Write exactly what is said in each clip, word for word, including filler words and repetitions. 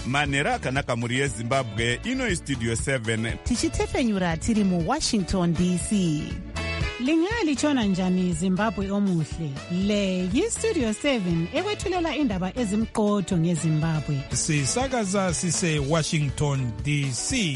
manhero akanaka mhuri yezimbabwe. Ino istudio seven tichitefenyura tiri muwashington D C. Lingalitshona njani Zimbabwe omuhle? Le yistudio seven ekwethulela indaba ezimqotho ngeZimbabwe. Sisakaza sise Washington D C.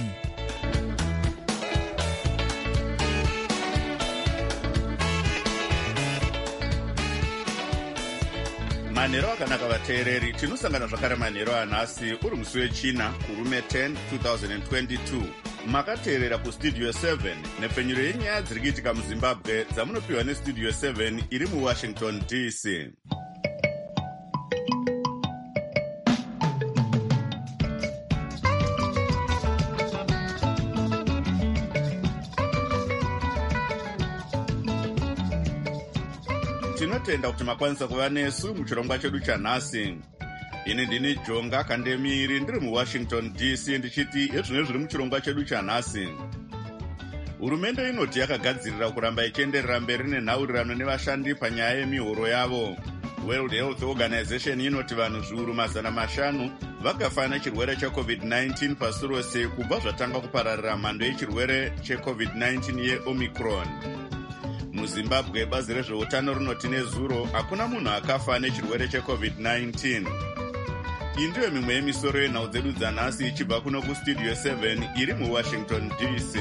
manhero akanaka vateereri. Tinosangana zvakare manhero anhasi uri musi wechina kurume ten twenty twenty-two. Makateerera kustudio seven nepfenyuro yenyaya dziri kuitika muzimbabwe dzamunopiwa nestudio seven iri muwashington D C. Tinotenda kuti makwanisa kuva nesu muchirongwa chedu chanhasi. Ini ndini Jonga Kandemiri ndiri muwashington D C ndichiti ezvino zviri muchirongwa chedu chanhasi. Hurumende inoti yakagadzirira kuramba ichienderera mberi nenhaurirano nevashandi panyaya yemihoro yavo. World Health Organization inoti vanhu zviuru mazana mashanu vakafa nechirwere checovid nineteen pasi rose kubva zvatanga kupararira mhando yechirwere checovid nineteen yeOmicron. MuZimbabwe bazi rezveutano rinoti nezuro hakuna munhu akafa nechirwere checovid nineteen. Iyi ndiyo mimwe yemisoro yenhau dzedu dzanhasi ichibva kuno kustudio seven iri muwashington D C.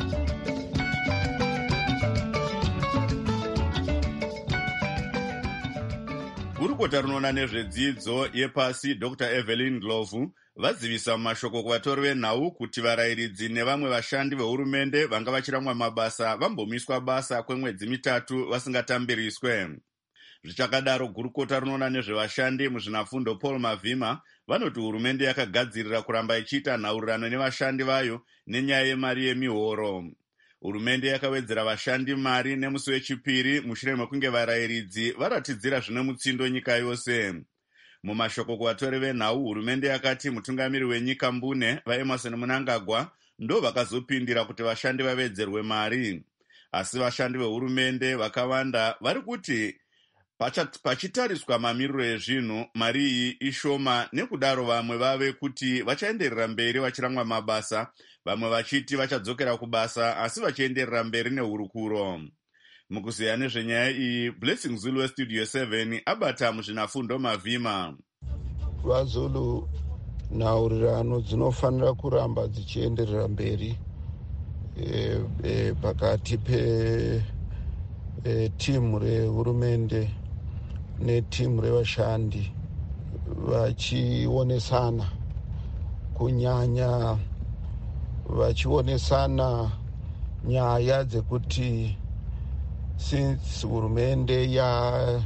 Gurukota rinoona nezvedzidzo yepasi Doctor Evelyn Ndlovu vadzivisa mumashoko kuvatori venhau kuti varayiridzi nevamwe vashandi vehurumende vanga vachiramwa mabasa vambomiswa basa kwemwedzi mitatu vasingatambiriswe. Zvichakadaro, gurukota rinoona nezvevashandi muzvinafundo Paul Mavhima vanoti hurumende yakagadzirira kuramba ichiita nhaurirano nevashandi vayo nenyaya yemari yemihoro. Hurumende yakawedzera vashandi mari nemusi wechipiri mushure mekunge varayiridzi varatidzira zvine mutsindo nyika yose. Mumashoko kuvatori venhau, hurumende yakati mutungamiri wenyika Mbune vaEmerson Mnangagwa ndo vakazopindira kuti vashandi vavedzerwe mari. Asi vashandi vehurumende vakawanda vari kuti pachitariswa mamiriro ezvinhu mari iyi ishoma, nekudaro vamwe vave kuti vachaenderera mberi vachiramwa mabasa, vamwe vachiti vachadzokera kubasa asi vachienderera mberi nehurukuro. Mukuziya nezvenyaya iyi, Blessing Zulu westudio seven abata muzvinafundo Mavhima. VaZulu nhaurirano dzinofanira kuramba dzichienderera mberi e, e, pakati pe e, timu rehurumende netimu revashandi vachionesana, kunyanya vachionesana nyaya dzekuti since hurumende ya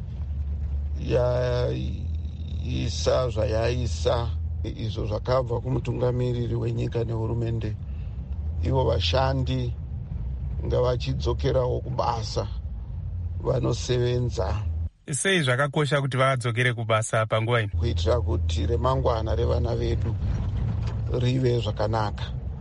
ya isa zvayaisa izvo zvakabva kumutungamiriri wenyika nehurumende, ivo vashandi ngavachidzokerawo kubasa vanosevenza. Sei zvakakosha kuti vadzokere kubasa panguva ino? Kuitira kuti remangwana revana vedu rive zvakanaka.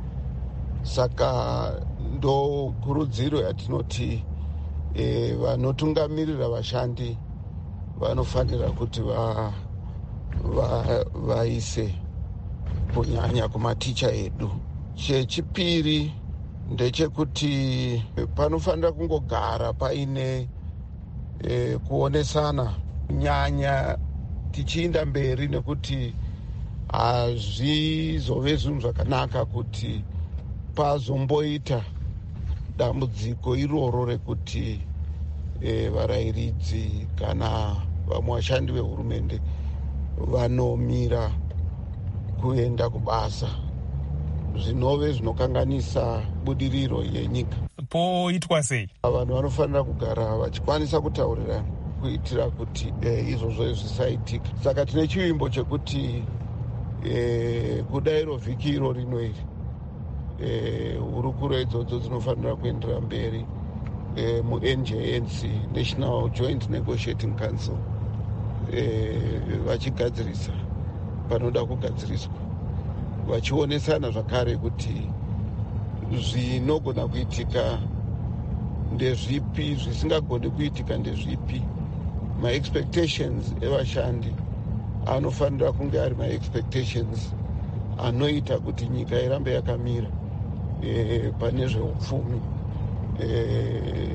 Saka ndo kurudziro yatinoti e, vanotungamirira vashandi vanofanira kuti va, va, vaise kunyanya kumaticha edu. Chechipiri ndechekuti panofanira kungogara paine e, kuonesana nyanya tichiinda mberi, nekuti hazvizove zvinhu zvakanaka kuti pazomboita dambudziko iroro rekuti e, varayiridzi kana vamwe vashandi vehurumende vanomira kuenda kubasa, zvinove zvinokanganisa budiriro yenyika. Poitwa sei? Vanhu vanofanira kugara vachikwanisa kutaurirana kuitira kuti e, izvozvo zvisaitika. Saka tine chivimbo chekuti e, kudairo vhiki iro rino iri e, hurukuro idzodzo dzinofanira kuendera mberi e, mu-N J N C, National Joint Negotiating Council, e, vachigadzirisa panoda kugadziriswa, vachionesana zvakare kuti zvinogona kuitika ndezvipi, zvisingagoni kuitika ndezvipi. Ma expectations evashandi anofanira kunge ari maexpectations anoita kuti nyika irambe yakamira e, pane zveupfumi e,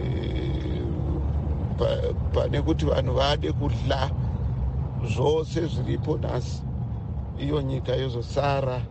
pa, pane kuti vanhu vade kudla zvose zviripo nhasi, iyo nyika yozosara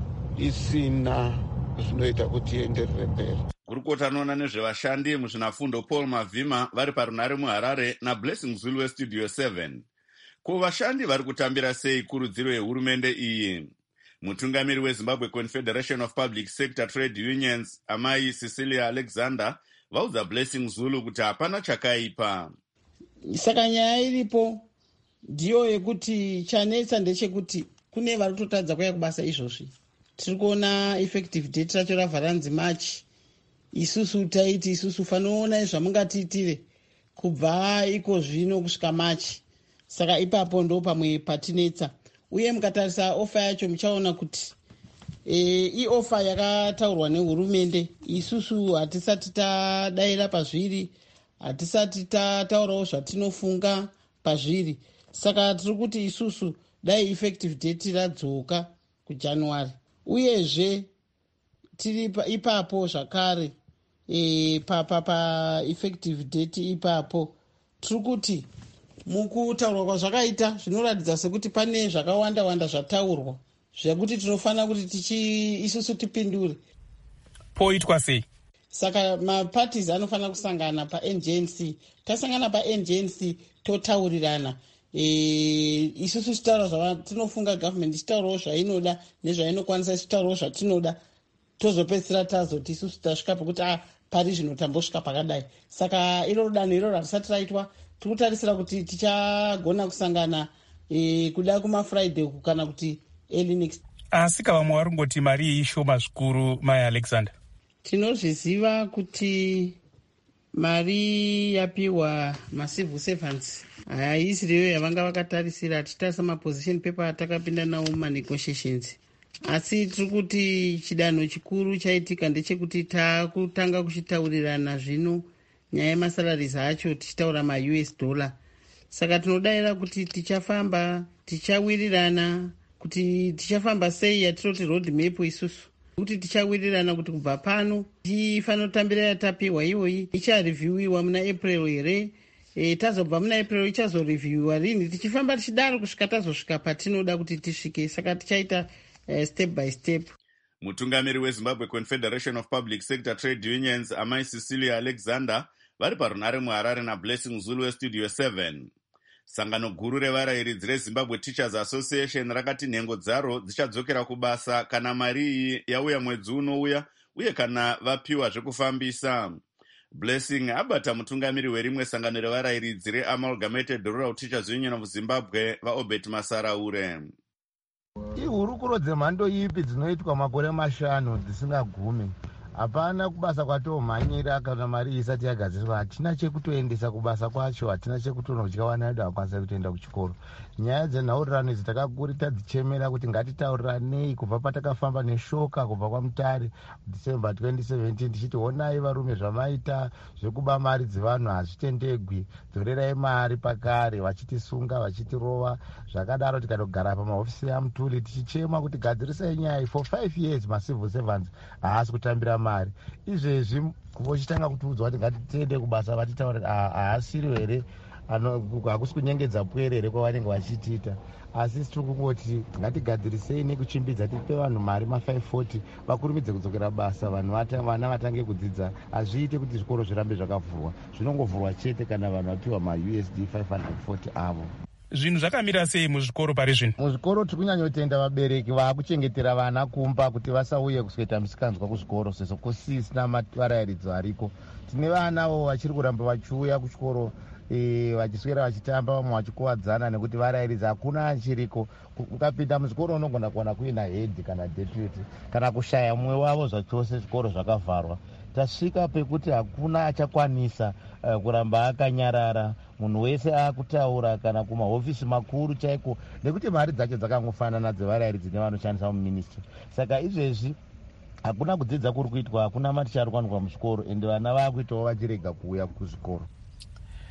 isina zvinoita kuti ienderere mberi. Gurukota anoona nezvevashandi muzvinafundo Paul Mavhima vari parunare muHarare naBlessing Zulu weStudio seven. Ko vashandi vari kutambira sei kurudziro yehurumende iyi? Mutungamiri weZimbabwe Confederation of Public Sector Trade Unions, Amai Cecilia Alexander, vaudza Blessing Zulu kuti hapana chakaipa. Saka nyaya iripo ndiyo yekuti chanetsa ndechekuti kune vari kutotadza kuya kubasa izvozvi. Tiri kuona effective date racho ravharanzi March. Isusu taiti isusu fanoona zvamungatiitire kubva iko zvino kusvika March. Saka ipapo ndo pamwe patinetsa. Uye mukatarisa ofa yacho muchaona kuti e, i ofa yakataurwa nehurumende. Isusu hatisati tadaira pazviri, hatisati tataurawo zvatinofunga pazviri. Saka tiri kuti isusu dai effective date radzoka kuJanuary. Uyezve tiri ipapo zvakare e, pa, pa, pa effective date ipapo tiri kuti mukutaurwa kwazvakaita zvinoratidza sekuti pane zvakawanda wanda zvataurwa zvekuti tinofanira kuti tichi isusu tipindure. Poitwa sei? Saka maparties anofanira kusangana paN G N C. Tasangana paN G N C totaurirana. E, isusu tichitaura zvatinofunga government ichitaurawo zvainoda nezvainokwanisa ichitaurawo zvatinoda, tozopedzisira tazoti isusu tasvika pekuti ah, pari zvino tambosvika pakadai. Saka iro danho iroro hatisati raitwa. Tikutarisira kuti tichagona kusangana e, kuda kumafriday kana kuti early next. Asi kavamwe vari kungoti mari iyi ishoma zvikuru, Mai Alexander. Tinozviziva kuti mari yapiwa macivil servants haisiriyo yavanga vakatarisira. Tichitarisa maposition paper atakapinda nawo mumanegotiations. Asi tiri kuti chidanho chikuru chaitika ndechekuti takutanga kuchitaurirana zvino nyaya yemasalaries acho tichitaura ma-U S dollar. Saka tinodayira kuti tichafamba, tichawirirana, kuti tichafamba sei yatiroti road map isusu. Kuti tichawirirana kuti kubva pano tifanira kutambira yatapiwa iyoyi ichareviewiwa muna April here. E, tazobva muna April ichazoreviewiwa rini, tichifamba tichidaro kusvika tazosvika patinoda kuti tisvike. Saka tichaita uh, step by step. Mutungamiri weZimbabwe Confederation of Public Sector Trade Unions, Amai Cecilia Alexander, vari parunare muHarare naBlessing Zulu weStudio seven. Sangano guru revarairidzi reZimbabwe Teachers Association rakati nhengo dzaro dzichadzokera kubasa kana mari iyi yauya mwedzi unouya uye kana vapiwa zvekufambisa. Blessing abata mutungamiri werimwe sangano revarairidzi reAmalgamated Rural Teachers Union of Zimbabwe, vaObert Masaraure. Ihurukuro dzemhando ipi dzinoitwa makore mashanu dzisingagumi? Hapana kubasa kwatomhanyira kana mari isati yagadzirwa. Hatina chekutoendesa kubasa kwacho, hatina chekutonodya vana vedu havakwanisa kutoenda kuchikoro. Nyaya dzenhaurirano idzi takakuri tadzichemera kuti ngatitauriranei kubva patakafamba neshoka kubva kwaMutare December twenty seventeen tichiti honai varume zvamaita zvekuba mari dzevanhu hazvitendegwi, dzorerai mari pakare, vachitisunga vachitirova. Zvakadaro tikatogara pamahofisi aMutuli tichichema kuti gadzirisai nyaya. For five years macivil servants haasi kutambira mari. Izvezvi vochitanga kutiudzwa kuti ngatitende kubasa vatitaura haasiri here, hakusi kunyengedza pwerere kwavanenge vachitiita. Asi tiri kungoti ngatigadzirisei nekuchimbidza tipe vanhu mari ma-five forty vakurumidze kudzokera basa, vanhu vana vatange kudzidza. Hazviite kuti zvikoro zvirambe zvakavhurwa, zvinongovhurwa chete kana vanhu vapiwa ma-U S D five hundred forty avo. Zvinhu zvakamira sei muzvikoro pari zvino? Muzvikoro tiri kunyanyotenda vabereki vaakuchengetera vana kumba kuti vasauye kuzoita misikanzwa kuzvikoro sezvo kusisina varairidzi variko. Tine vanavo vachiri kuramba vachiuya kuchikoro e, vachiswera vachitamba, vamwe vachikuwadzana nekuti varairidzi hakuna achiriko. Ukapinda muzvikoro unogona kuona kuina head kana deputy kana kushaya mumwe wavo zvachose, zvikoro zvakavharwa. Tasvika pekuti hakuna achakwanisa uh, kuramba akanyarara, munhu wese akutaura kana kumahofisi makuru chaiko, nekuti mari dzacho dzakangofanana dzevarairidzi nevanoshandisa muministry. Saka izvezvi hakuna kudzidza kuri kuitwa, hakuna maticha ari kuwanikwa muchikoro, ende vana vakuitawo vachirega kuuya kuzvikoro.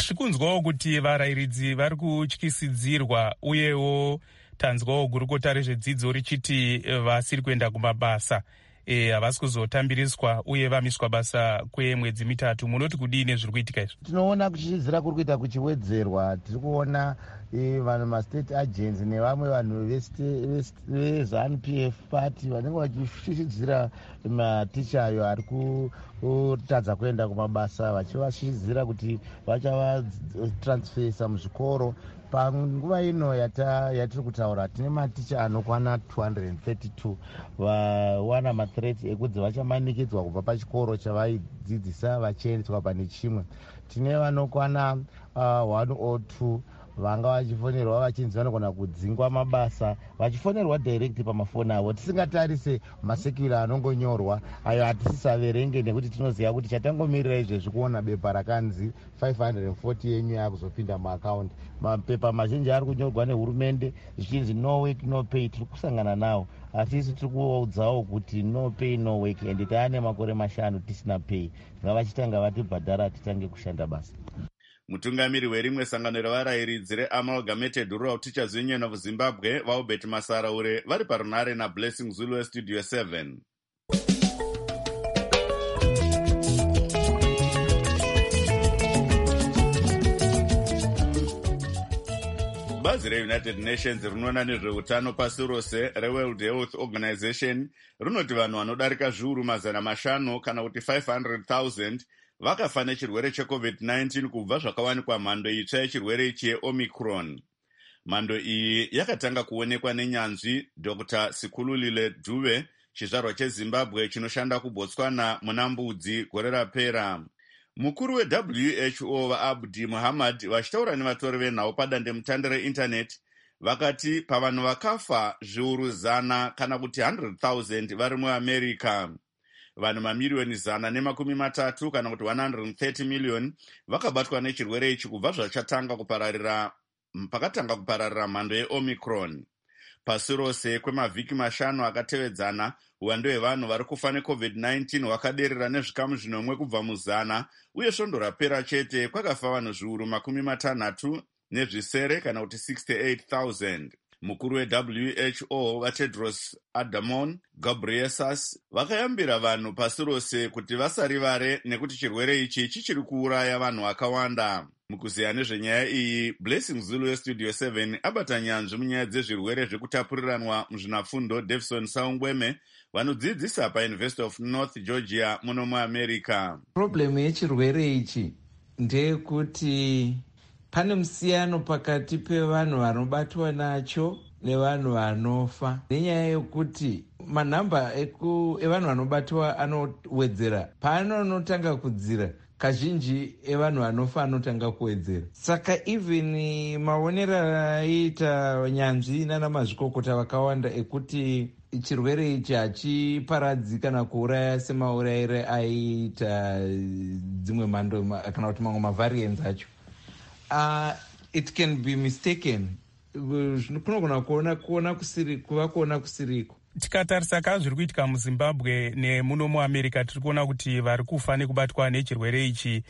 tirikunzwawo kuti varayiridzi vari kutyisidzirwa uyewo tanzwawo gurukota rezvedzidzo richiti vasiri kuenda kumabasa havasi e, kuzotambiriswa uye vamiswa basa kwemwedzi mitatu. Munoti kudini zviri kuitika izvo? Tinoona kutyisidzira kuri kuita kuchiwedzerwa. Tiri kuona vanhu mastate agents nevamwe vanhu veZANU P F party vanenge vachityisidzira maticha ayo ari kutadza kuenda kumabasa, vachivashidzira kuti vachavatransferisa muzvikoro. Panguva ino yatiri kutaura tine maticha anokwana two hundred thirty-two vawana mathreat ekunzi vachamanikidzwa kubva pachikoro chavaidzidzisa vachiendeswa pane chimwe. Tine vanokwana uh, one oh two vanga vachifonerwa vachinzi vanogona kudzingwa mabasa, vachifonerwa direct pamafoni avo, tisingatarise masekula anongonyorwa ayo hatisisaverenge nekuti tinoziva kuti chatangomirira izvezvi kuona bepa rakanzi five hundred forty yenyu yakuzopinda muakaundi. Mapepa mazhinji ari kunyorwa nehurumende zvichinzi no work no pay. Tiri kusangana nawo asi isi tiri kuudzawo kuti no pay no work, ende taane makore mashanu tisina pay. Ngavachitanga vatibhadhara titange kushanda basa. Mutungamiri werimwe sangano revarayiridzi reAmalgamated Rural Teachers Union of Zimbabwe vaubert Masaraure vari parunare naBlessing Zulu weStudio seven. Bazi reUnited Nations rinoona nezveutano pasi rose reWorld Health Organization rinoti vanhu vanodarika zviuru mazana mashanu kana kuti five hundred thousand vakafa nechirwere checovid nineteen kubva zvakawanikwa mhando itsva yechirwere ichi yeOmicron. Mhando iyi yakatanga kuonekwa nenyanzvi Doctor Sikhululile Dube, chizvarwa cheZimbabwe chinoshanda kuBotswana muna Mbudzi gore rapera. Mukuru weW H O vaAbdi Muhammad vachitaura nevatori venhau padandemutande reindaneti vakati pavanhu vakafa zviuru zana kana kuti one hundred thousand vari muAmerica. Vanhu mamiriyoni zana nemakumi matatu kana kuti one hundred thirty million vakabatwa nechirwere ichi kubva zvachatanga kupararira pakatanga kupararira mhando yeOmicron. Pasi rose kwemavhiki mashanu akatevedzana, uwando hwevanhu vari kufa necovid nineteen hwakaderera nezvikamu zvinomwe kubva muzana, uye svondo rapera chete kwakafa vanhu zviuru makumi matanhatu nezvisere kana kuti sixty-eight thousand. Mukuru weW H O vaTedros Adhanom Ghebreyesus vakayambira vanhu pasi rose kuti vasarivare nekuti chirwere ichi chichiri kuuraya vanhu vakawanda. Mukuziya nezvenyaya iyi, Blessing Zulu weStudio seven abata nyanzvi munyaya dzezvirwere zvekutapuriranwa muzvinafundo Davison Saungweme vanodzidzisa paUniversity of North Georgia muno muAmerica. Problem yechirwere ichi ndeyekuti pane musiyano pakati pevanhu vanobatwa nacho nevanhu vanofa, nenyaya yekuti manhamba evanhu vanobatwa anowedzera paanonotanga kudzira, kazhinji evanhu vanofa anotanga kuwedzera. Saka even maonero aita nyanzvi nana mazvikokota vakawanda ekuti chirwere ichi hachiparadzi kana kuuraya semaurayire aiita dzimwe mhando kana kuti mamwe mavariants acho. Uh, it can be mistaken. Kunogona kuona kuona kusiri kuva kuona kusiriko. Tikatarisa ka zviri kuitika muZimbabwe nemuno muAmerica tiri kuona kuti vari kufa nekubatwa nechirwere ichi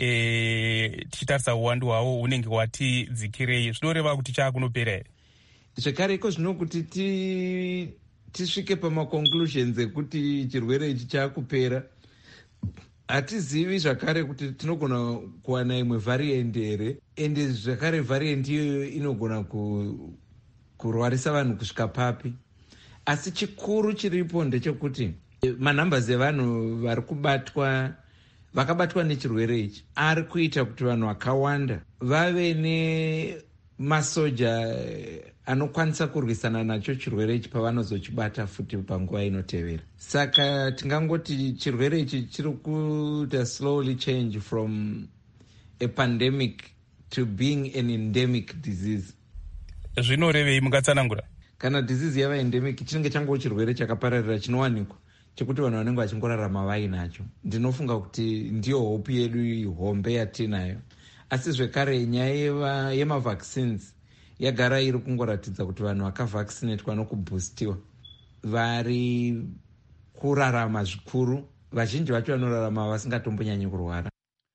e, tichitarisa uwandu hwavo unenge wati dzikirei, zvinoreva kuti chaakunopera here? Zvekare iko zvino kuti ti tisvike pamaconclusions ekuti chirwere ichi chaakupera, hatizivi zvakare kuti tinogona kuwana imwe variant here, ende zvakare variant iyoyo inogona ku, kurwarisa vanhu kusvika papi. Asi chikuru chiripo ndechekuti manhambasi evanhu vari kubatwa vakabatwa nechirwere ichi ari kuita kuti vanhu vakawanda vave nemasoja anokwanisa kurwisana nacho chirwere ichi pavanozochibata futi panguva inotevera. Saka tingangoti chirwere ichi chiri kuita slowly change from a pandemic to being an endemic disease. Zvinorevei mukatsanangura? Kana disease yava endemic chinenge chango chirwere chakapararira chinowanikwa chekuti vanhu vanenge vachingorarama vainacho. Ndinofunga kuti ndiyo hope yedu hombe yatinayo. Asi zvekare nyaya yemavaccines yagara iri kungoratidza kuti vanhu vakavaccinatwa nokuboostiwa vari kurarama zvikuru, vazhinji vacho vanorarama vasingatombonyanyi kurwara.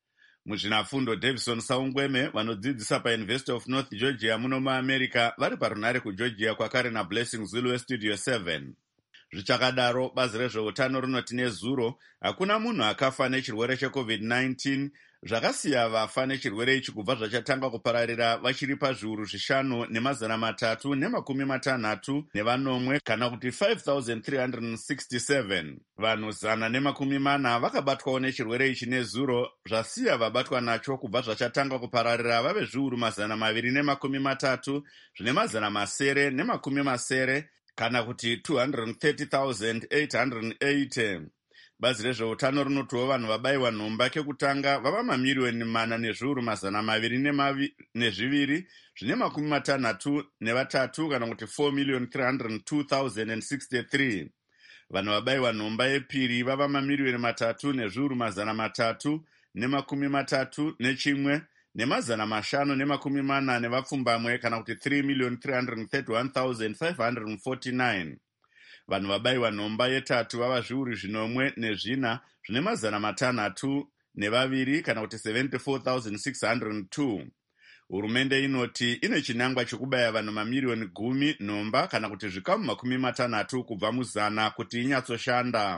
Muzvinafundo Davison Saungweme vanodzidzisa paUniversity of North Georgia muno muAmerica vari parunare kuGeorgia kwakare naBlessing Zulu weStudio seven. Zvichakadaro, bazi rezveutano rinoti nezuro hakuna munhu akafa nechirwere checovid nineteen, zvakasiya vafa nechirwere ichi kubva zvachatanga kupararira vachiri pazviuru zvishanu nemazana matatu nemakumi matanhatu nevanomwe kana kuti five thousand three hundred sixty-seven. Vanhu zana nemakumi mana vakabatwawo nechirwere ichi nezuro, zvasiya vabatwa nacho kubva zvachatanga kupararira vave zviuru mazana maviri nemakumi matatu zvine mazana masere nemakumi masere kana kuti two hundred thirty thousand eight hundred eighty. Bazi rezveutano rinotiwo vanhu vabayiwa nhomba kekutanga vava mamiliyoni mana nezviuru mazana maviri nezviviri zvine makumi matanhatu nevatatu kana kuti four million three hundred two thousand sixty-three. Vanhu vabayiwa nhomba yepiri vava mamiliyoni matatu nezviuru mazana matatu nemakumi matatu nechimwe nemazana mashanu nemakumi mana nevapfumbamwe kana kuti three million three hundred thirty-one thousand five hundred forty-nine. Vanhu vabayiwa nhomba yetatu vava zviuru zvinomwe nezvina zvine mazana matanhatu nevaviri kana kuti seventy-four thousand six hundred two. Hurumende inoti ine chinangwa chekubaya vanhu mamiliyoni gumi nhomba kana kuti zvikamu makumi matanhatu kubva muzana kuti inyatsoshanda.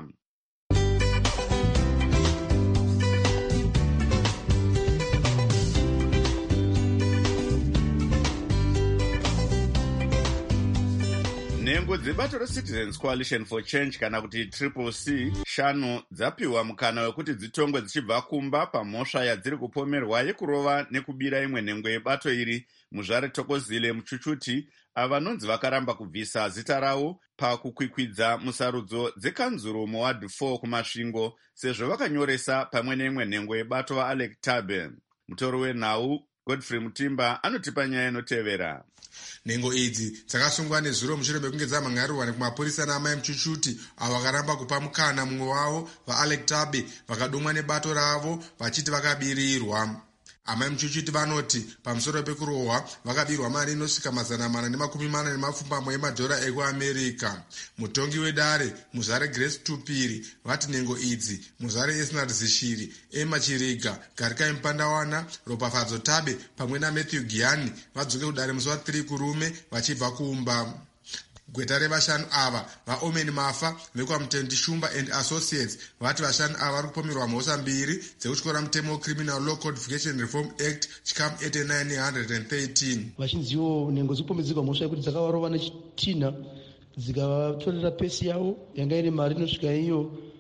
Nhengo dzebato reCitizens Coalition for Change kana kuti Triple C shanu dzapiwa mukana wekuti dzitongwe dzichibva kumba pamhosva yadziri kupomerwa yekurova nekubira imwe nhengo yebato iri muzvare Thokozile Muchuchuti avanonzi vakaramba kubvisa zita rawo pakukwikwidza musarudzo dzekanzuro muward four kumasvingo sezvo vakanyoresa pamwe neimwe nhengo yebato vaAlec Tabe. Mutoro wenhau Godfrey Mutimba anotipa nyaya inotevera. Nhengo idzi dzakasungwa nezuro mushure mekunge dzamhangarirwa kumapurisa naamai Muchuchuti avo vakaramba kupa mukana mumwe wavo vaAlec Tabe vakadomwa nebato ravo vachiti vakabirirwa. Amai Muchuchuti vanoti pamusoro pekurohwa vakabirwa mari inosvika mazana mana nemakumi mana nemapfumbamwe emadhora ekuAmerica. Mutongi wedare muzvare Grace Tupiri vati nhengo idzi muzvare Esnard Zishiri, Emma Chiriga, Garikai Mpandawana, Ropafadzo Tabe pamwe naMatthew Giani vadzoke kudare musi wa three kurume vachibva kumba. Gweta revashanu ava vaOmen Mafa vekwaMutendi Shumba and Associates vati vashanu ava vari kupomerwa mhosva mbiri dzekutyora mutemo Criminal Law Codification Reform Act chikamu eighty-nine one thirteen. Vachinziwo nhengo dzikupomedzerwa mhosva yekuti dzakavarova nechitina dzikavatorera pesi yavo yanga ine mari inosvika iyo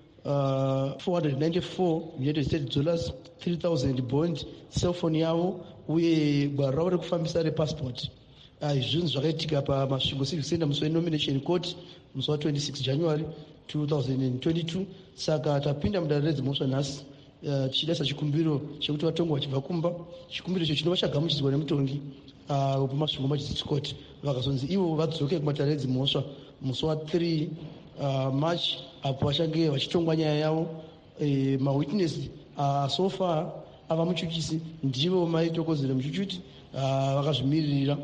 uh, four hundred ninety-four United States dollars, three thousand bond, cellphone yavo uye gwaro ravo rekufambisa repassport. Izvinhu zvakaitika pamasvingo civic center musi wenomination court musi wa twenty-six January two thousand twenty-two. Saka tapinda mudare redzimhosva nhasi tichidaisa chikumbiro chekuti vatongwa vachibva kumba. Chikumbiro icho chinova chagamuchidzwa nemutongi wepamasvingo magistrate court vakazonzi ivo vadzoke kumatare edzimhosva musi wa three March apo vachange vachitongwa nyaya yavo. Mawitness so far ava Muchuchisi ndivo mai Thokozile Muchuchuti vakazvimiririra.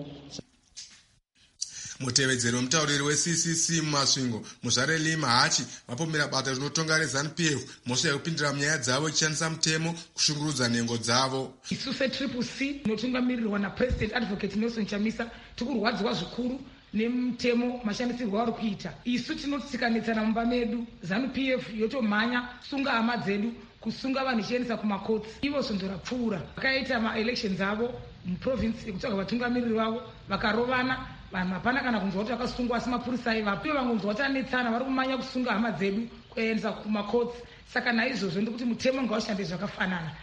Mutevedzeri wemutauriri weC C C mumasvingo muzvare Lima Hachi vapomera bata rinotonga reZANU P F mhosva yekupindira munyaya dzavo ichishandisa mutemo kushungurudza nhengo dzavo. Isu seTriple C inotungamirirwa naPresident Advocate Nelson Chamisa tikurwadzwa zvikuru nemutemo mashandisirwo avari kuita. Isu tinotsikanitsana mumba medu ZANU P F yotomhanya sunga hama dzedu kusunga vanhu ichiendesa kumakotsi. Ivo sonzo rapfuura vakaita maelections avo muprovince yekutsvaga vatungamiriri vavo vakarovana. Vanhu hapana kana kunzwa kuti vakasungwa asi mapurisa aivapo. Ivo vangonzwa kuti anetsana vari kumanya kusunga hama dzedu kuendesa kumakotsi. Saka naizvozvo ndikuti mutemo ngaushande zvakafanana.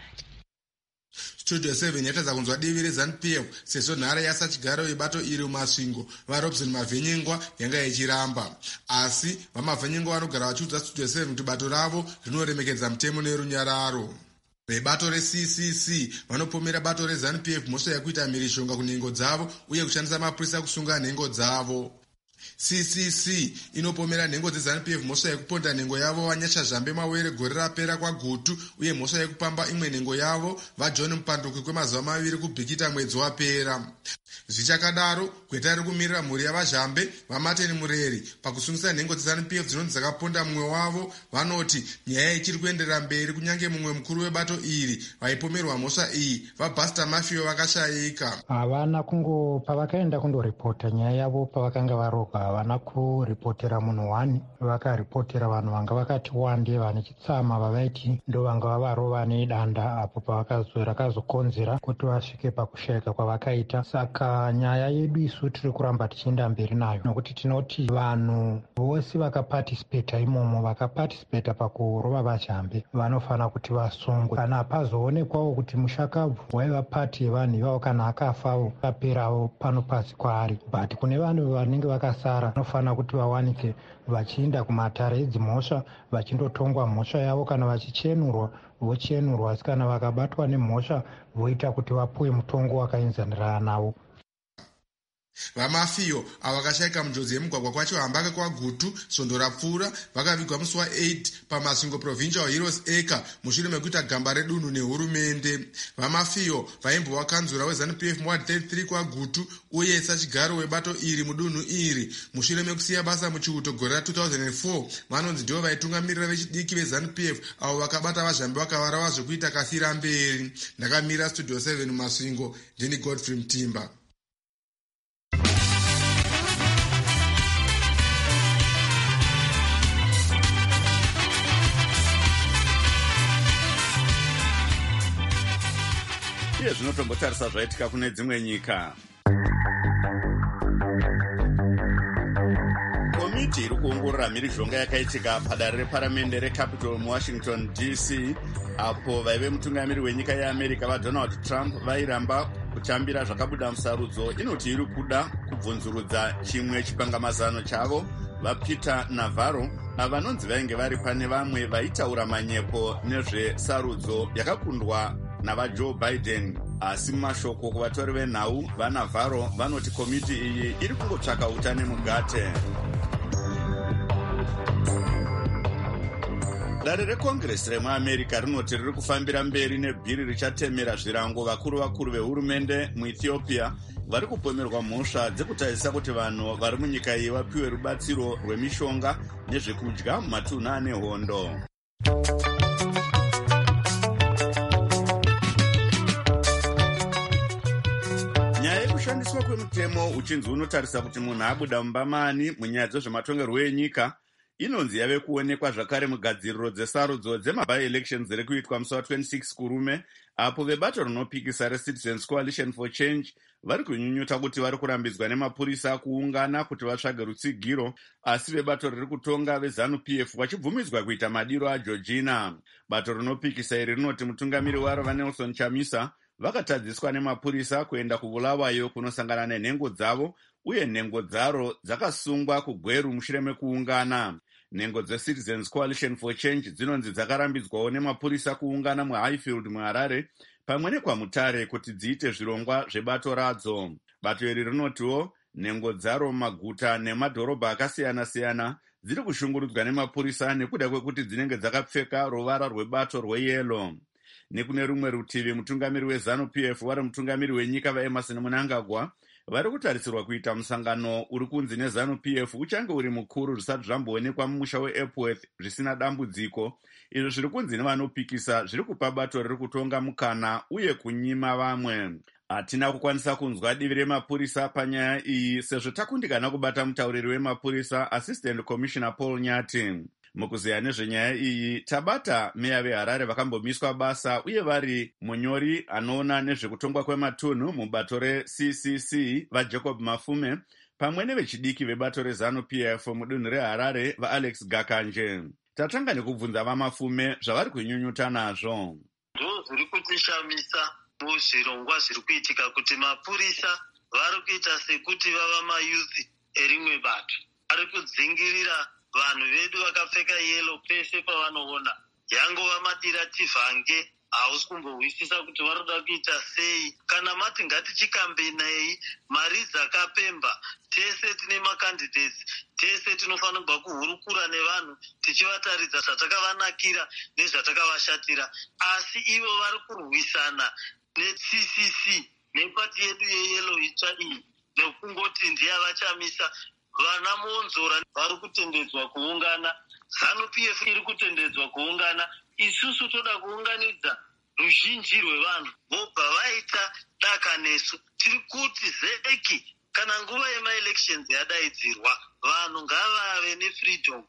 Studio seven yatadza kunzwa divi reZANU P F sezvo nhare yasachigaro yebato iri mumasvingo vaRobson Mavhenyengwa yanga ichiramba. Asi vaMavhenyengwa vanogara vachiudza Studio seven kuti bato ravo rinoremekedza mutemo nerunyararo. Vebato reC C C vanopomera bato reZANU P F mhosva yekuita mhirishonga kunhengo dzavo uye kushandisa mapurisa kusunga nhengo dzavo. C C C inopomera nhengo dzeZANU P F mhosva yekuponda nhengo yavo Vanyashazhambe Mawere gore rapera kwaGutu uye mhosva yekupamba imwe nhengo yavo vaJohn Mupanduki kwemazuva maviri kubhikita mwedzi wapera. Zvichakadaro, gweta riri kumirira mhuri yavazhambe vaMartin Mureri pakusungisa nhengo dzeZANU P F dzinonzi dzakaponda mumwe wavo. Vanoti nyaya ichiri kuenderera mberi kunyange mumwe mukuru webato iri vaipomerwa mhosva iyi vaBuster Mafio vakashayika. Havana kungo pavakaenda kundoripota nyaya yavo pavakanga varoka, havana kuripotera munhu wani, vakaripotera vanhu vanga vakati wande vane chitsama vavaiti ndo vanga vavarova nedanda apo pavakazokonzera kuti vasvike pakushayika kwavakaita. Saka nyaya yedu isu tiri kuramba tichienda mberi nayo, nokuti tinoti vanhu vose vakapatisipeta imomo, vakapatisipeta pakurova vazhambe vanofana kuti vasungwe. Kana hapazoonekwawo kuti mushakabvu waiva pati yevanhu ivavo kana akafawo aperawo pano pasi kwaari, but kune vanhu vanenge vakasara vanofana kuti vawanike vachienda kumatare edzimhosva vachindotongwa mhosva yavo. Kana vachichenurwa vochenurwa, asi kana vakabatwa nemhosva voita kuti vapuwe mutongo wakaenzanirana navo. VaMafio ava vakashayika munjodzi yemugwagwa kwacho hambake kwaGutu Svondo rapfuura vakavigwa musi wa8 paMasingo Provincial Heroes Acre mushure mekuita gamba redunhu nehurumende. VaMafio vaimbova kanzura weZANU P F muward thirty-three kwaGutu uye sachigaro webato iri mudunhu iri. Mushure mekusiya basa muchiuto gore ra two thousand four, vanonzi ndivo vaitungamirira vechidiki veZANU P F avo vakabata vazhambe vakavarava zvekuita kafira mberi. Ndakamira Studio seven Masingo, ndini Godfrey Mtimba. Iye zvinotombotarisa zvaitika kune dzimwe nyika. Komiti iri kuongorora mhirizhonga yakaitika padare reparamende reCapitol muWashington D C apo vaive mutungamiri wenyika yeAmerica vaDonald Trump vairamba kutambira zvakabuda musarudzo inoti iri kuda kubvunzurudza chimwe chipangamazano chavo vaPeter Navarro vanonzi vainge vari pane vamwe vaitaura manyepo nezvesarudzo yakakundwa navaJoe Biden. Asi mashoko kuvatori venhau vaNavarro vanoti komiti iyi iri kungotsvaka utane mugate. Dare rekongresi remuAmerica rinoti riri kufambira mberi nebhiri richatemera zvirango vakuru vakuru vehurumende muEthiopia vari kupomerwa mhosva dzekutarisa kuti vanhu vari munyika iyi vapiwe rubatsiro rwemishonga nezvekudya mumatunhu ane hondo. Nyaya yekushandiswa kwemutemo uchinzi unotarisa kuti munhu abuda mumbamani munyaya dzezvematongerwo enyika inonzi yave kuonekwa zvakare mugadziriro dzesarudzo dzemaby-elections dziri kuitwa musi wa26 kurume, apo vebato rinopikisa reCitizens Coalition for Change vari kunyunyuta kuti vari kurambidzwa nemapurisa kuungana kuti vatsvage rutsigiro, asi vebato riri kutonga veZANU P F vachibvumidzwa kuita madiro aGeorgina. Bato rinopikisa iri rinoti mutungamiri waro vaNelson Chamisa vakatadziswa nemapurisa kuenda kuBulawayo kunosangana nenhengo dzavo, uye nhengo dzaro dzakasungwa kuGweru mushure mekuungana. Nhengo dzeCitizens Coalition for Change dzinonzi dzakarambidzwawo nemapurisa kuungana muHighfield muHarare pamwe nekwaMutare kuti dziite zvirongwa zvebato radzo. Bato iri rinotiwo nhengo dzaro mumaguta nemadhorobha akasiyana-siyana dziri kushungurudzwa nemapurisa nekuda kwekuti dzinenge dzakapfeka ruvara rwebato rweyero. Nekune rumwe rutivi, mutungamiri weZANU P F vari mutungamiri wenyika vaEmerson Mnangagwa vari kutarisirwa kuita musangano uri kunzi neZANU P F uchange uri mukuru zvisati zvamboonekwa mumusha weEpworth zvisina dambudziko. Izvo zviri kunzi nevanopikisa zviri kupa bato riri kutonga mukana uye kunyima vamwe. Hatina kukwanisa kunzwa divi remapurisa panyaya iyi sezvo takundikana kubata mutauriri wemapurisa Assistant Commissioner Paul Nyati. Mukuziya nezvenyaya iyi tabata meya veHarare vakambomiswa basa uye vari munyori anoona nezvekutongwa kwematunhu mubato reC C C vaJacob Mafume pamwe nevechidiki vebato reZANU P F mudunhu reHarare vaAlex Gakanje. Tatanga nekubvunza vaMafume zvavari kunyunyuta nazvo. Ndo zviri kutishamisa muzvirongwa zviri kuitika kuti mapurisa vari kuita sekuti vava mayuthi erimwe bato, ari kudzingirira vanhu vedu vakapfeka yelo pese pavanoona. Yangova madira tivhange, hausi kumbohwisisa kuti varoda kuita sei. Kana mati ngatichikambenei mari dzakapemba, tese tine makandidates, tese tinofanirwa kuhurukura nevanhu tichivataridza zvatakavanakira nezvatakavashatira, asi ivo vari kurwisana neC C C nepati yedu yeyelo itsva iyi nekungoti ndiye vachamisa. Vana muonzora vari kutendedzwa kuungana, ZANU P F iri kutendedzwa kuungana. Isusu toda kuunganidza ruzhinji rwevanhu vobva vaita daka nesu. Tiri kuti zeki kana nguva yemaelections yadaidzirwa, vanhu ngavave nefreedom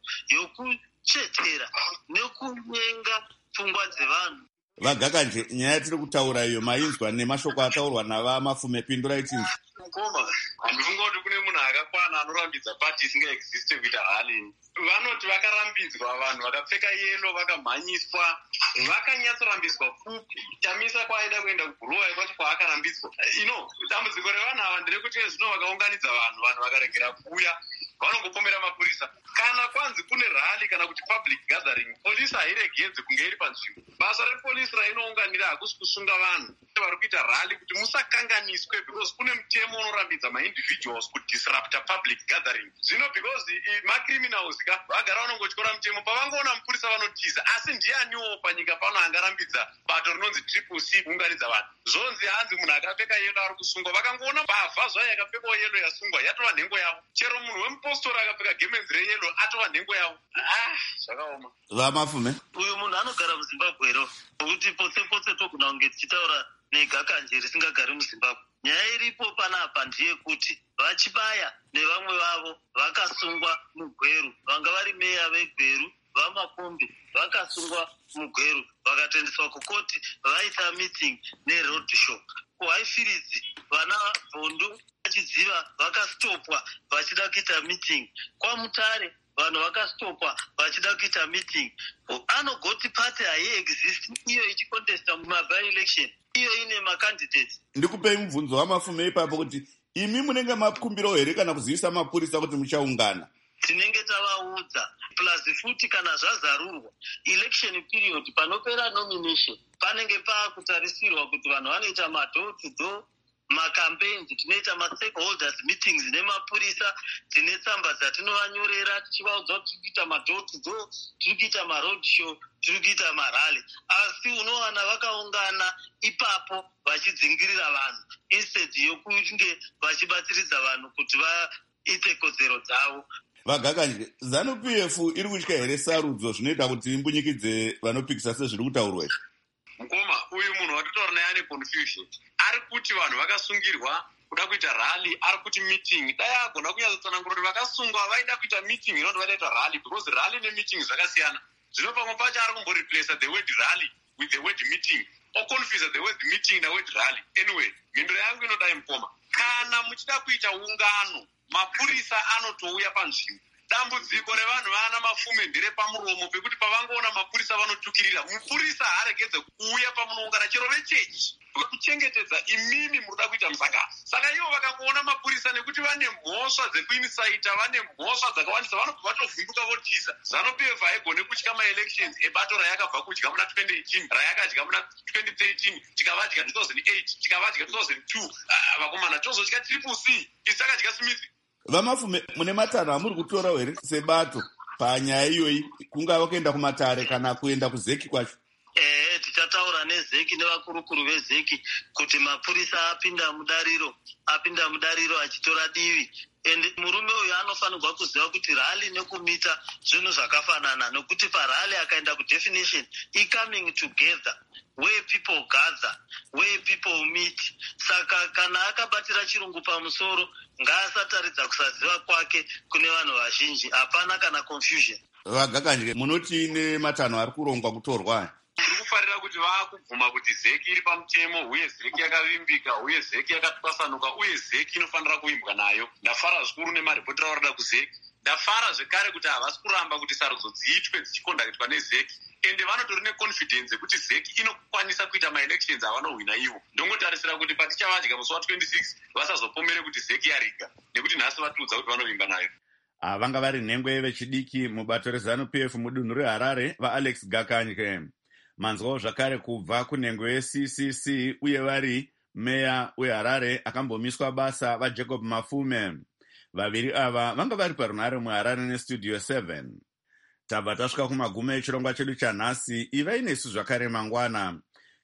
yokuchetera nekunyenga pfungwa dzevanhu. Vagakanje, nyaya tiri kutaura iyo mainzwa nemashoko ataurwa navamafume, pindurai tinzi. Mukoma, handifunga kuti kune munhu akakwana anorambidza pati isingaexiste kuita hali. Vanoti vakarambidzwa, vanhu vakapfeka yelo vakamhanyiswa, vakanyatsorambiswa fupi. Chamisa kwaida kuenda kuguruva kwacho kwaakarambidzwa. Ino, dambudziko revanhu ava nderekuti zvino vakaunganidza vanhu, vanhu vakaregera kuuya, vanongopomera mapurisa. Kana kwanzi kune rally kana kuti public gathering, polisi hairegedze kunge iri panzvimbo. Basa repolisi rainounganira hakusi kusunga vanhu vari kuita rally kuti musakanganiswe, because kune mutemo unorambidza maindividuals kudisrupta public gathering. Zvino because macriminals vagara vanongotyora mutemo, pavangoona mupurisa vanotiza. Asi ndianiwo panyika pano angarambidza bato rinonzi triple C kuunganidza vanhu? Zvonzi hanzi munhu akapfeka yelo ari kusungwa. Vakangoona mbavha zvayo yakapfekawo yelo yasungwa, yatova nhengo yavo. Chero munhu wemupostori akapfeka gemenzi reyelo atova nhengo yavo. Ah, zvakaoma. Vamafume, uyu munhu anogara muZimbabwe ro, nokuti pose pose togona kunge tichitaura negakanje risingagari muZimbabwe. Nyaya iripo panapa ndeyekuti vachibaya nevamwe vavo vakasungwa mugweru, vanga vari meya vegweru vamakombe vakasungwa mugweru vakatendeswa kukoti vaita meeting neroad show. Kuhaifiridzi vana Bhondo vachidziva vakastopwa vachida kuita meeting. KwaMutare vanhu vakastopwa vachida kuita meeting. Anogoti party haiexist iyo ichikontesta mumaby election, iyo ine macandidates. Ndikupei mubvunzo wamafume ipapo kuti imi munenge makumbiro here kana kuzivisa mapurisa kuti muchaungana? Tinenge tavaudza, plus futi kana zvazarurwa election period panopera nomination panenge paakutarisirwa kuti vanhu vanoita madoor to door macampaigns, tinoita mastakeholders meetings nemapurisa, tine tsamba dzatinovanyorera tichivaudza kuti tiri kuita madoor to door, tiri kuita maroad show, tiri kuita marally. Asi unowana vakaungana ipapo vachidzingirira vanhu instead yokunge vachibatsiridza vanhu kuti vaite kodzero dzavo. Vagakanje, ZANU P F iri kutya here sarudzo zvinoita kuti imbunyikidze vanopikisa sezviri kutaurwa izvi? Mukoma, uyu munhu watotaura naye ane confusion. Ari kuti vanhu vakasungirwa kuda kuita rally, ari kuti meeting. Dai agona kunyatsotsanangura kuti vakasungwa vaida kuita meeting inoti vadaita rally, because rally nemeeting zvakasiyana. Zvino pamwe pacho ari kumboreplace the word rally with the word meeting, or confuse the word meeting na word rally. Anyway, mhinduro yangu inodai Mukoma, kana muchida kuita ungano, mapurisa anotouya panzvimbo. Dambudziko revanhu vana mafume ndere pamuromo pekuti pavangoona mapurisa vanotukirira. Mupurisa haaregedze kuuya pamunoungana chero vechechi kuchengetedza imimi muruda kuita musaka. Saka ivo vakangoona mapurisa nekuti vane mhosva dzekuinisaita, vane mhosva dzakawandisa, vanobva vatovhunduka votiza. ZANU P F haigone kutya maelections ebato rayakabva kudya muna twenty eighteen, rayakadya muna twenty thirteen, chikavadya two thousand eight, chikavadya two thousand two. Vakomana tozodya triple C, isakadya Smith. Vamafume, mune matanho amuri kutora here sebato panyaya iyoyi, kungava kuenda kumatare kana kuenda kuzeki kwacho? Eh, tichataura nezeki nevakurukuru vezeki kuti mapurisa apinda mudariro, apinda mudariro achitora divi. And murume uyu anofanirwa kuziva kuti rally nekumita zvinhu zvakafanana, nokuti parally akaenda kudefinition i-coming together, where people gather, where people meet. Saka kana akabatira chirungu pamusoro, ngaasataridza kusaziva kwake kune vanhu vazhinji, hapana kana confusion. Vagakanje, munoti nematanho ari kurongwa kutorwa? Tiri kufarira kuti vaakubvuma kuti zeki iri pamutemo, uye zeki yakavimbika, uye zeki yakatwasanuka, uye zeki inofanira kuimbwa nayo. Ndafara zvikuru nemaripoti avarada kuzeki. Ndafara zvekare kuti havasi kuramba kuti sarudzo dziitwe dzichikondakitwa nezeki. Ende vanotori neconfidence kuti zeki inokwanisa kuita maelections avanohwina ivo. Ndongotarisira kuti patichavadya musi wa twenty-six vasazopomere kuti zeki yariga, nekuti nhasi vatiudza kuti vanovimba nayo. Vanga vari nhengwe vechidiki mubato reZANU P F mudunhu reHarare, vaAlex Gakanje. Manzwawo zvakare kubva kunhengwe yeC C C uye vari meya weHarare akambomiswa basa vaJacob Mafume. Vaviri ava vanga vari parunhare muHarare nestudio seven. Tabva tasvika kumagumo echirongwa chedu chanhasi. Ivai nesu zvakare mangwana.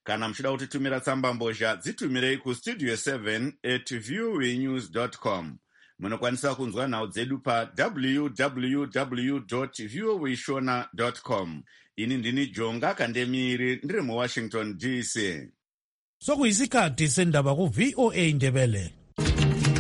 Kana muchida kutitumira tsamba mbozha, dzitumirei kustudio seven at voanews dot com. Munokwanisa kunzwa nhau dzedu pa w w w dot voashona dot com. Ini ndini Jonga Kandemiri, ndiri muWashington D C. Sokuyisikhathi sendaba ku V O A Ndebele.